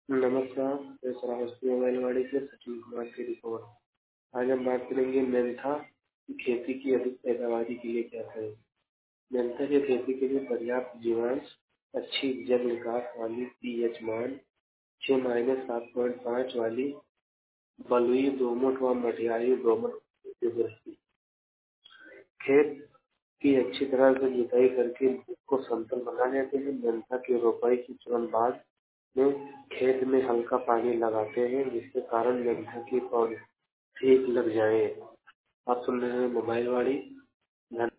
नमस्कार, मैं श्रावस्ती मोबाइलवाड़ी से सचिन कुमार की रिपोर्ट। आज हम बात करेंगे मेंथा की खेती की अधिक पैदावारी के लिए क्या करें। मेंथा की खेती के लिए पर्याप्त जीवांश, अच्छी जल निकास वाली पीएच मान 6-7.5 वाली बलुई दोमट व मटियारी दोमट उपयोगी। खेत की अच्छी तरह से जुताई करके उसको समतल बना लेते हैं। मेंथा की रोपाई के तुरंत बाद में खेत में हल्का पानी लगाते हैं, जिसके कारण मेंथा के पौधे ठीक लग जाए। आप सुन रहे हैं मोबाइल वाड़ी।